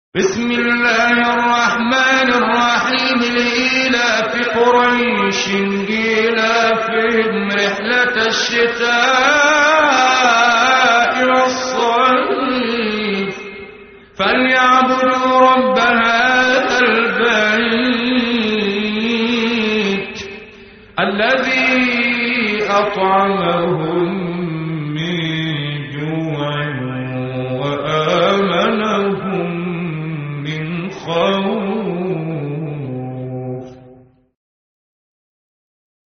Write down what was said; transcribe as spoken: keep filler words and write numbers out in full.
بسم الله الرحمن الرحيم. لإيلاف قريش إيلافهم رحلة الشتاء والصيف فليعبدوا رب هذا البيت الذي أطعمهم